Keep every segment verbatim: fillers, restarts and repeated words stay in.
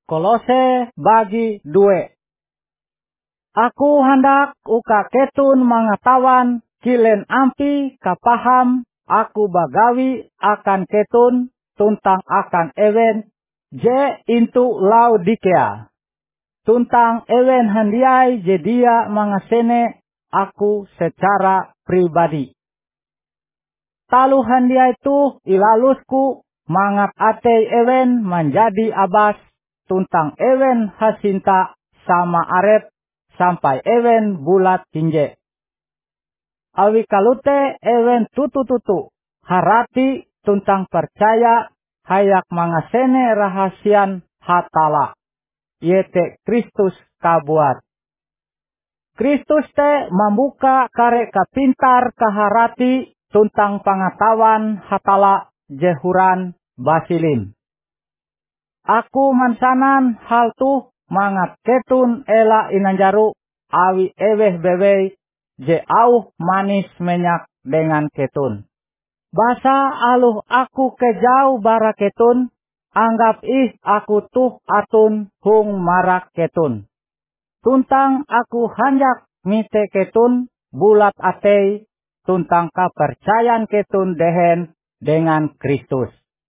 Kolose bagi dua. Aku hendak uka ketun mangatawan kilen ampi kapaham aku bagawi akan ketun tuntang akan ewen je intu Laodikea. Tuntang ewen handiai je dia mangasene aku secara pribadi. Talu handiai tu ilalusku mangat ate ewen menjadi abas tuntang ewen hasinta sama arep sampai ewen bulat hinje. Awi kalute ewen tutu-tutu harati tuntang percaya hayak mangasene rahasian hatala. Yete Kristus kabuat. Kristus te membuka kare kapintar kaharati tuntang pangatawan hatala jehuran basilim. Aku mansanan hal tuh mangat ketun ela inanjaru awi eweh bewei je auh manis menyak dengan ketun. Basa aluh aku kejauh bara ketun, anggap ih aku tuh atun hung marak ketun. Tuntang aku hanjak mite ketun bulat atei tuntang kapercayan ketun dehen dengan Kristus.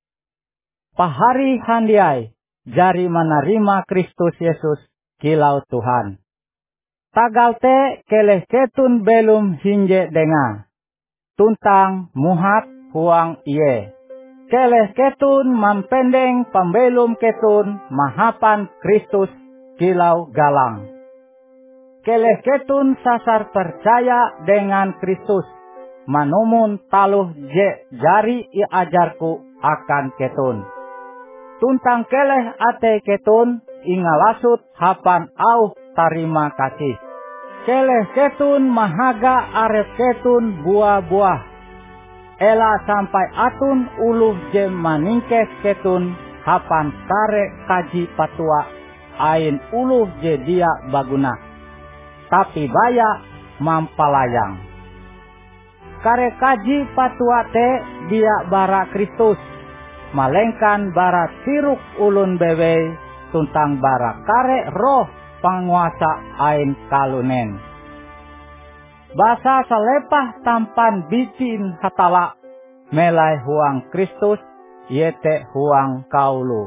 Pahari handiai jari menerima Kristus Yesus kilau Tuhan. Tagal te keleh ketun belum hinje denga. Tuntang muhat huang iye. Keleh ketun mampendeng pembelum ketun mahapan Kristus kilau galang. Keleh ketun sasar percaya dengan Kristus. Manumun taluh je jari iajarku akan ketun. Tuntang keleh ate ketun ingalasut hapan au tarima kasih. Keleh ketun mahaga arep ketun buah-buah. Ela sampai atun uluh je maningkes ketun hapan kare kaji patua ain uluh je dia baguna. Tapi baya mampalayang. Kare kaji patua te dia bara Kristus. Malengkan bara tiruk ulun bewe tuntang bara kare roh panguasa ain kalunen. Basa salepah tampan bitin hatala melai huang Kristus yete huang kaulu.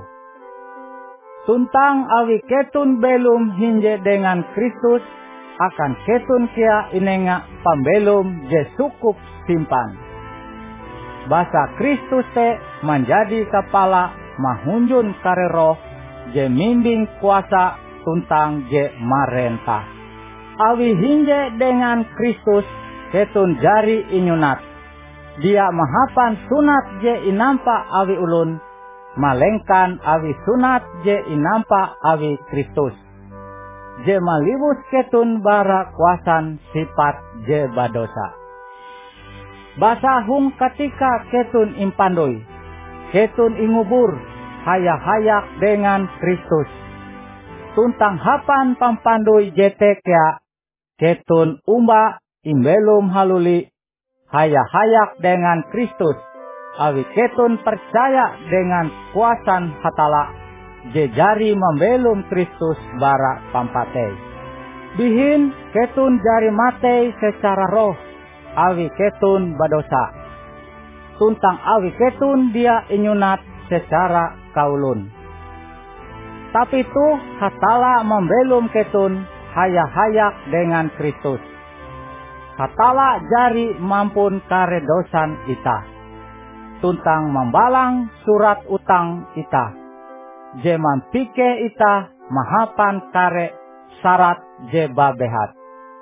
Tuntang awi ketun belum hinje dengan Kristus akan ketun kia inenga pambelum je cukup simpan. Basa Kristus te menjadi kepala mahunjun kare roh je mimbing kuasa tuntang je marentah. Awi hinje dengan Kristus ketun jari inyunat. Dia mahapan sunat je inampa awi ulun, malengkan awi sunat je inampa awi Kristus. Je malibus ketun bara kuasan sifat je badosa. Basa hung ketika ketun impandoi, ketun ingubur, hayak-hayak dengan Kristus. Tuntang hapan pampandoi jetekya, ketun umba imbelum haluli, hayak-hayak dengan Kristus. Awi ketun percaya dengan kuasan hatala, jejari membelum Kristus bara pampatei. Bihin ketun jari matei secara roh, awi ketun badosa. Tuntang awi ketun dia inyunat secara kaulun. Tapi tu hatala membelum ketun hayak-hayak dengan Kristus. Hatala jari mampun kare dosan ita. Tuntang membalang surat utang ita. Je mampike ita mahapan kare syarat je babehat.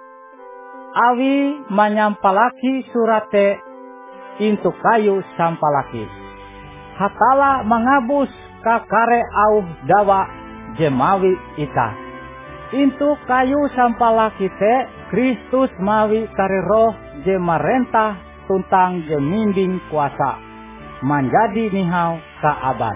Awi manyampalaki surate intu kayu sampalaki. Hatala mengabus kakare auh dawa jemawi ita. Intu kayu sampalaki te Kristus mawi kare roh je marentah tuntang je mimbing kuasa. Menjadi nihau ka abad.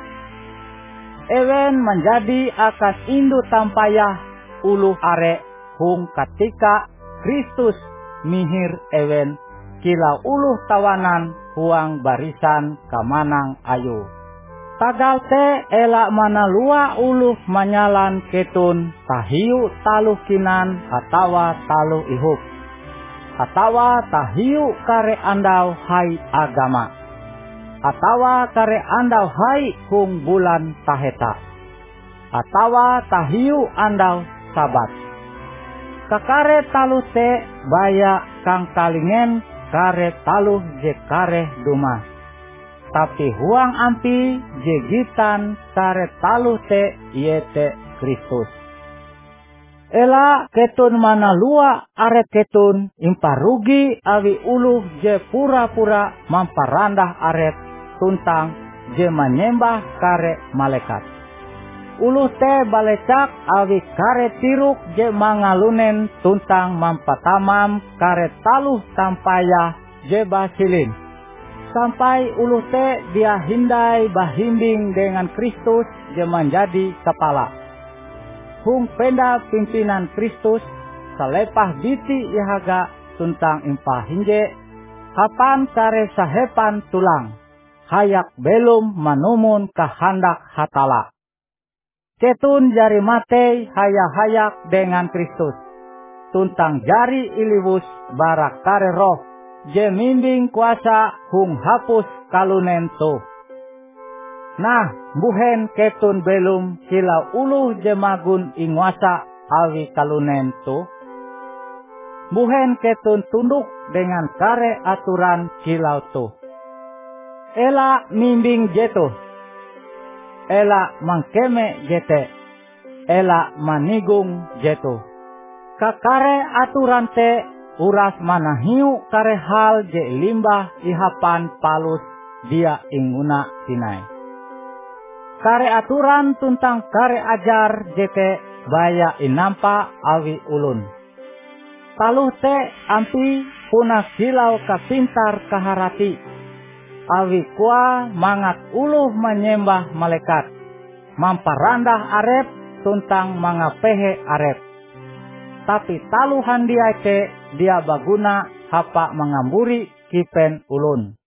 Ewen menjadi akan indu tampayah uluh are hung ketika Kristus mihir ewen kilau uluh tawanan huang barisan kamanang ayu. Tagal te ela manalua uluh manyalan ketun tahiu taluh kinan atawa taluh ihuk. Atawa tahiu kare andau hai agama. Atawa kare andau hai hung bulan taheta. Atawa tahiu andau sabat. Kakare taluh te baya kang kalingen kare taluh je kare duma. Tapi huang ampi jegitan kare taluh te yete Kristus. Ela ketun manalua aret ketun imparugi awi uluh je pura-pura mamparandah aret tuntang je menyembah kare malaikat. Uluh te balecak awi kare tiruk je mangalunen tuntang mampatamam kare taluh tampaya je basilin. Sampai uluh te dia hindai bahimbing dengan Kristus je menjadi kepala. Hung penda pimpinan Kristus salepah biti yahaga tuntang impah hinje hapan kare sahepan tulang hayak belum manumun kahandak hatala. Ketun jari matei hayak-hayak dengan Kristus tuntang jari iliwus barak kare roh je mimbing kuasa hung hapus kalunen tu. Nah, buhen ketun belum silau uluh je magun inguasa awi kalunen tu. Buhen ketun tunduk dengan kare aturan silau tu. Ela mimbing jetu. Ela mangkeme jete. Ela manigung jetu. Kakare aturan te uras manahiu kare hal je limbah ihapan palus dia inguna sinai. Kare aturan tuntang kare ajar jete baya inampa awi ulun. Taluh te ampi punah silau kapintar kaharati. Awi kua mangat uluh menyembah malaikat. Mamparandah arep tuntang mangapehe arep. Tapi taluhan dia te dia baguna hapa mengamburi kipen ulun.